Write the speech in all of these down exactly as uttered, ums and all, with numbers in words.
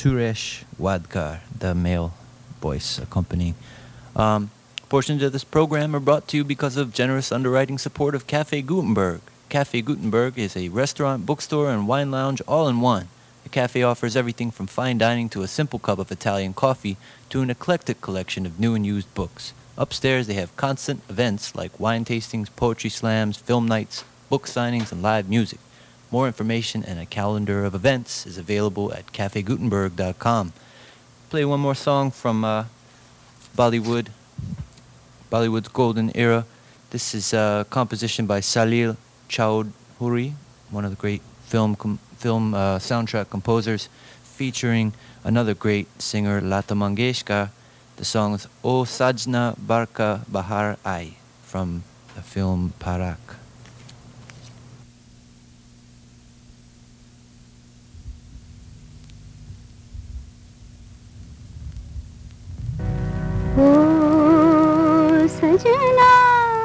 Suresh Wadkar, the male voice accompanying. Um, portions of this program are brought to you because of generous underwriting support of Cafe Gutenberg. Cafe Gutenberg is a restaurant, bookstore, and wine lounge all in one. The cafe offers everything from fine dining to a simple cup of Italian coffee to an eclectic collection of new and used books. Upstairs, they have constant events like wine tastings, poetry slams, film nights, book signings, and live music. More information and a calendar of events is available at cafe gutenberg dot com. Play one more song from uh, Bollywood, Bollywood's golden era. This is a composition by Salil Chowdhury, one of the great film com- film uh, soundtrack composers, featuring another great singer, Lata Mangeshkar. The song is O Sajna Barka Bahar Aayi from the film Parak. O Sajna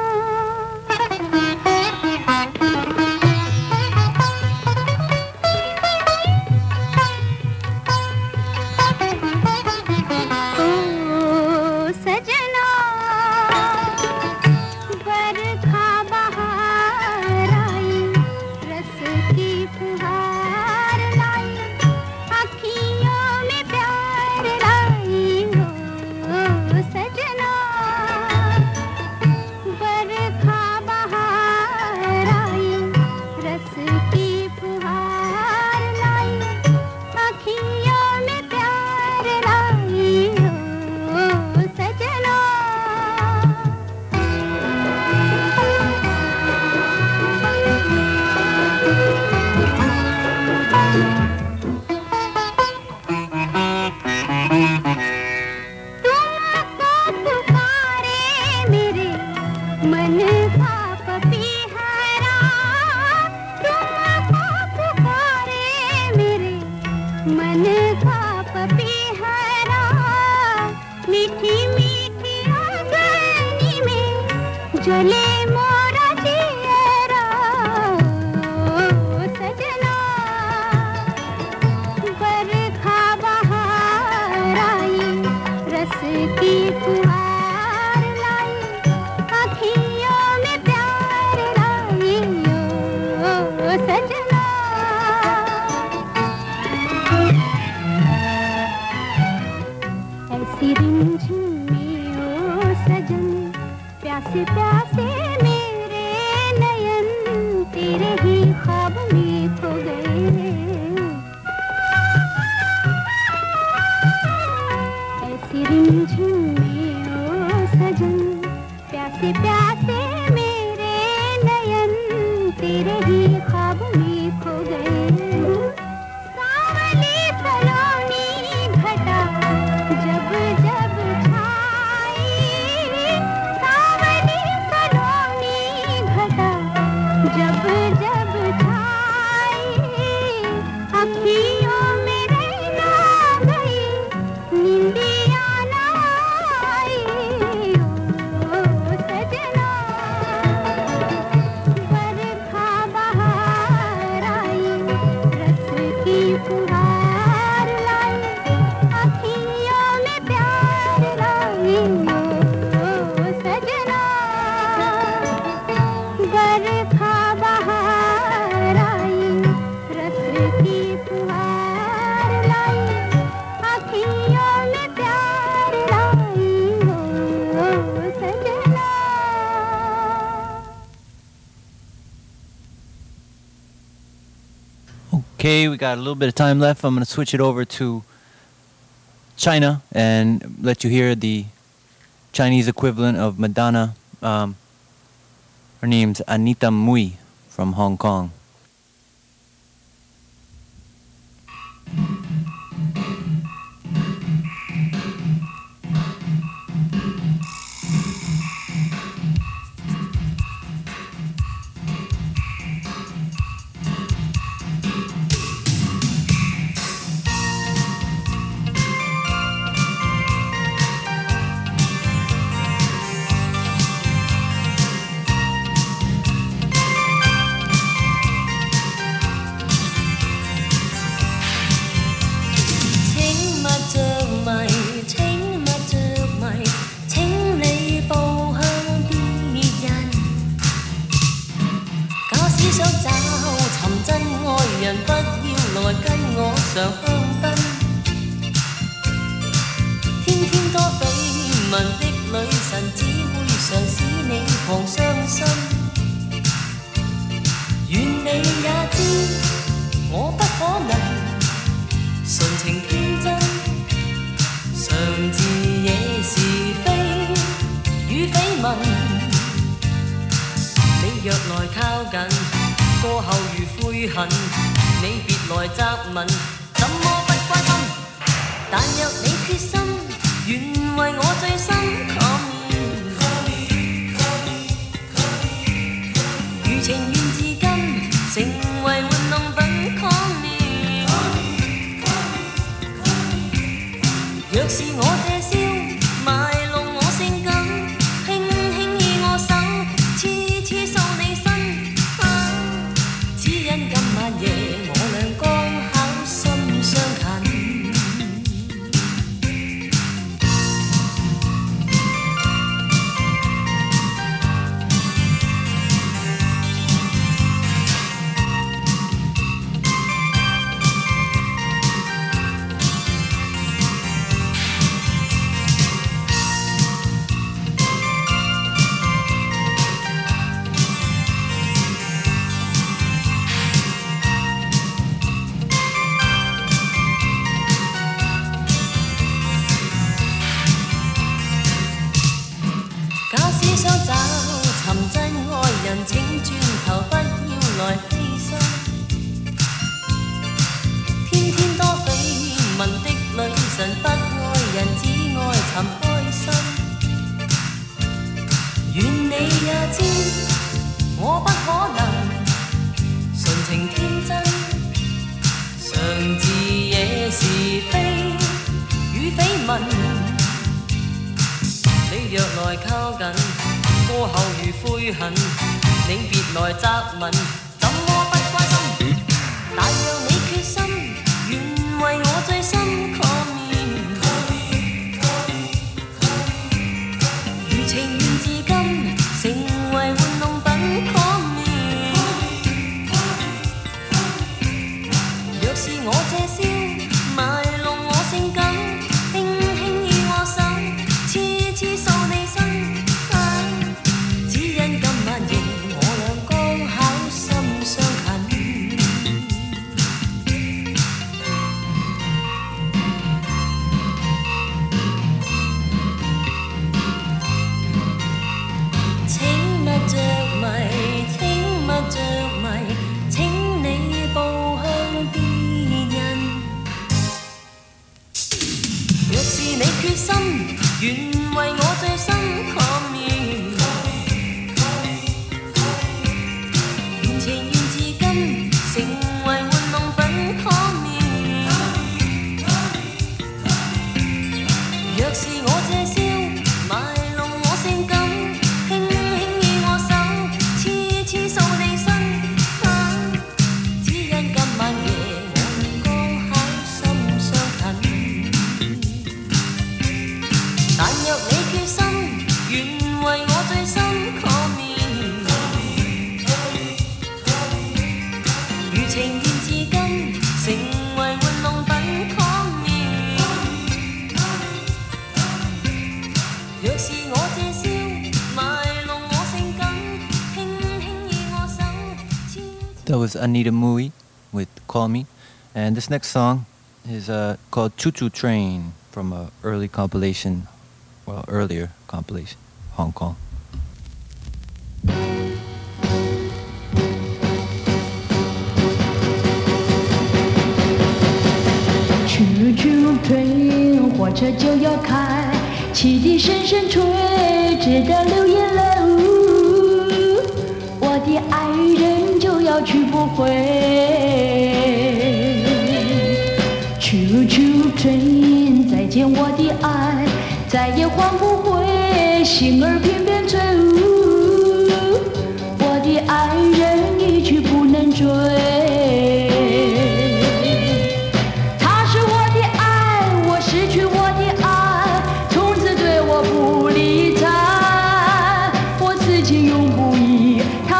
Okay, we got a little bit of time left. I'm going to switch it over to China and let you hear the Chinese equivalent of Madonna. Um, her name's Anita Mui from Hong Kong. 上香燈，天天多緋聞的女神，只會常使你狂傷心。願你也知，我不可能純情天真，常自惹是非與緋聞。你若來靠近，過後如悔恨，你別來責問，怎麼不關心？但若你決心，願為我醉心 Call me， 如情願至今，成為玩弄品 Call me， 若是我這宵賣弄我性感，輕輕依我手，次次掃你身。只因今晚夜我倆剛巧心相近。請轉頭不要來犧牲，天天多緋聞的女神，不愛人只愛尋開心。願你也知，我不可能純情天真，常自惹是非與緋聞。你若來靠近，過後如悔恨，你別來責問，怎麼不關心？但若你決心，願為我醉心 Call me， 如情願至今，成為玩弄品 Call me， 若是我這宵賣弄我性感，輕輕依我手，次次掃你身。只因今晚夜我倆剛巧心相近。請勿着迷，請勿着迷，請你步向別人。若是你決心，願為我醉心 Call me，成為玩弄品 Call me， 若是我這宵賣弄我性感，輕輕依我手，次次掃你身。只因今晚夜我倆剛巧心相近，但若你決心，願為我醉心 Call me，情願至今，成為玩弄品 Call me， 若是我這宵賣弄我性感，輕輕依我手。 That was Anita Mui with Call Me. And this next song is uh, called Choo Choo Train from an early compilation, well, earlier compilation, Hong Kong. Choo choo train， 火车就要开，汽笛声声吹，直到流眼泪。我的爱人就要去不回。Choo choo train， 再见我的爱，再也换不回，心儿偏偏醉。我的爱人一去不能追。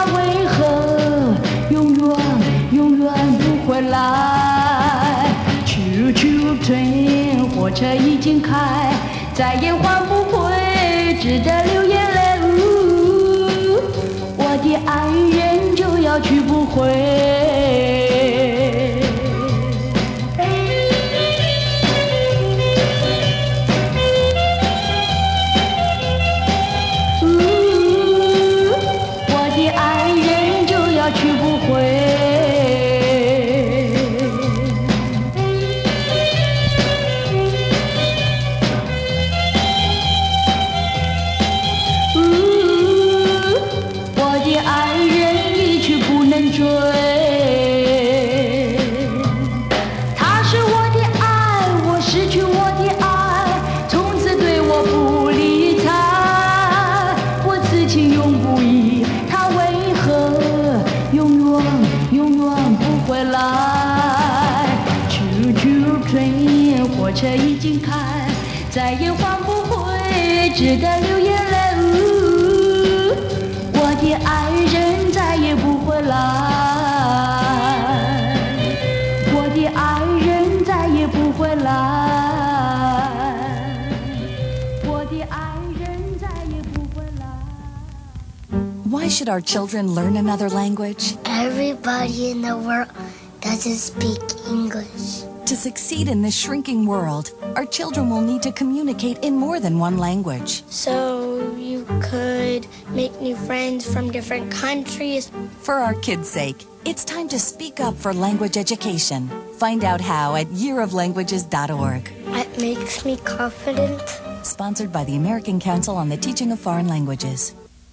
来，Choo 车已经开，再也换不回，只得流眼泪。呜，我的爱人就要去不回。去不回，我的爱人一去不能追。他是我的爱，我失去我的爱，从此对我不理睬。我此情永不移，他为何永远永远不回来？Choo choo train， 火车已经开，再也换不回，只得流眼泪。呜，我的爱人再也不回来，我的爱人再也不回来，我的爱人再也不回来。 Why should our children learn another language? Everybody in the world doesn't speak English. To succeed in this shrinking world, our children will need to communicate in more than one language. So you could make new friends from different countries. For our kids' sake, it's time to speak up for language education. Find out how at year of languages dot org. It makes me confident. Sponsored by the American Council on the Teaching of Foreign Languages.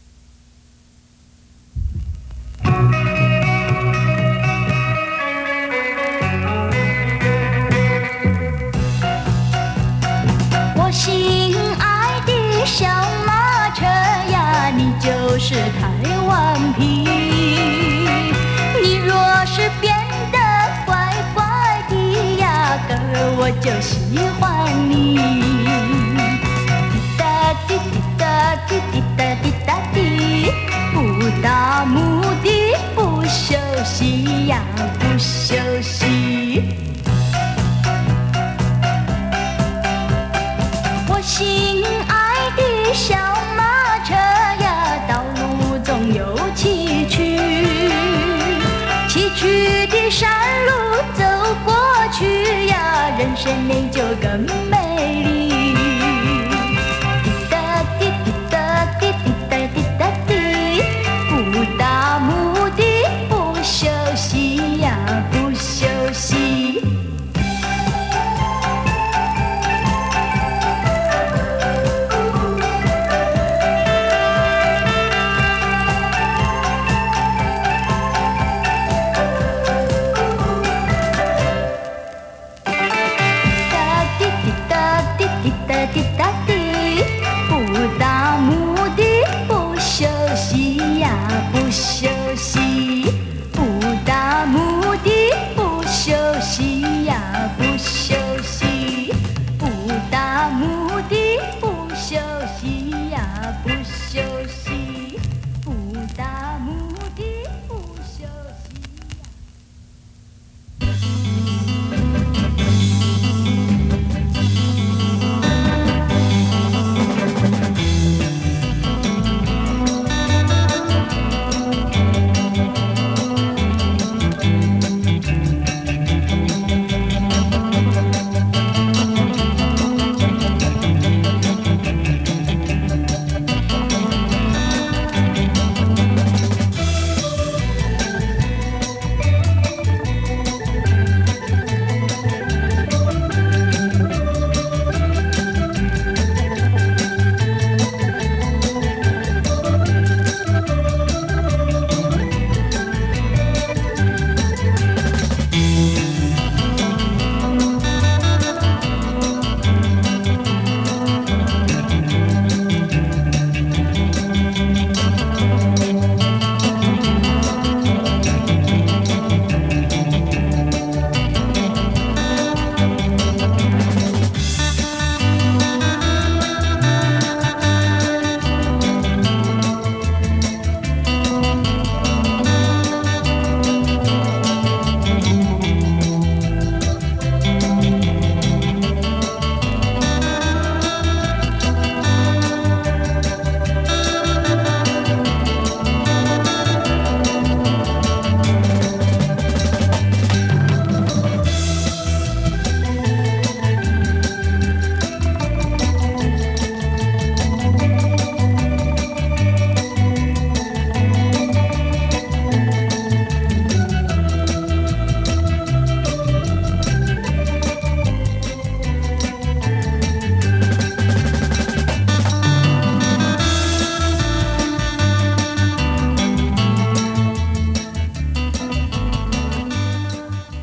我心爱的小马车呀，你就是台湾皮。你若是变得乖乖的呀，哥儿我就喜欢你。滴答滴滴答滴滴答滴答滴，不达目的不休息呀，不休息。我心爱的小马车呀，道路总有崎岖，崎岖的山路走过去呀，人生美就更美丽。滴答滴滴答滴滴答滴答滴，不达目的不休息呀，不休息。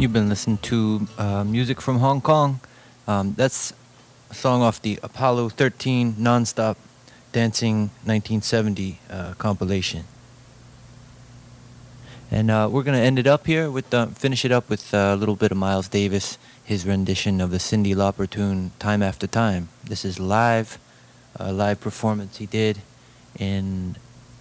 You've been listening to uh, music from Hong Kong. Um, that's a song off the Apollo thirteen Nonstop Dancing nineteen seventy uh, compilation. And uh, we're going to end it up here with, uh, finish it up with uh, a little bit of Miles Davis, his rendition of the Cyndi Lauper tune Time After Time. This is live, a live performance he did in,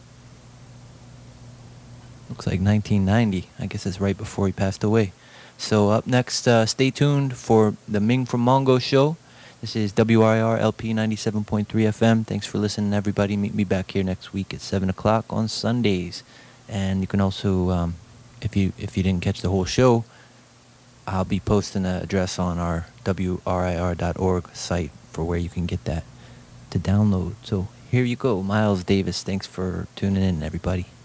looks like nineteen ninety. I guess it's right before he passed away. So up next, uh, stay tuned for the Ming from Mongo show. This is W R I R L P ninety-seven point three F M. Thanks for listening, everybody. Meet me back here next week at seven o'clock on Sundays. And you can also, um, if you if you didn't catch the whole show, I'll be posting an address on our W R I R dot org site for where you can get that to download. So here you go, Miles Davis. Thanks for tuning in, everybody.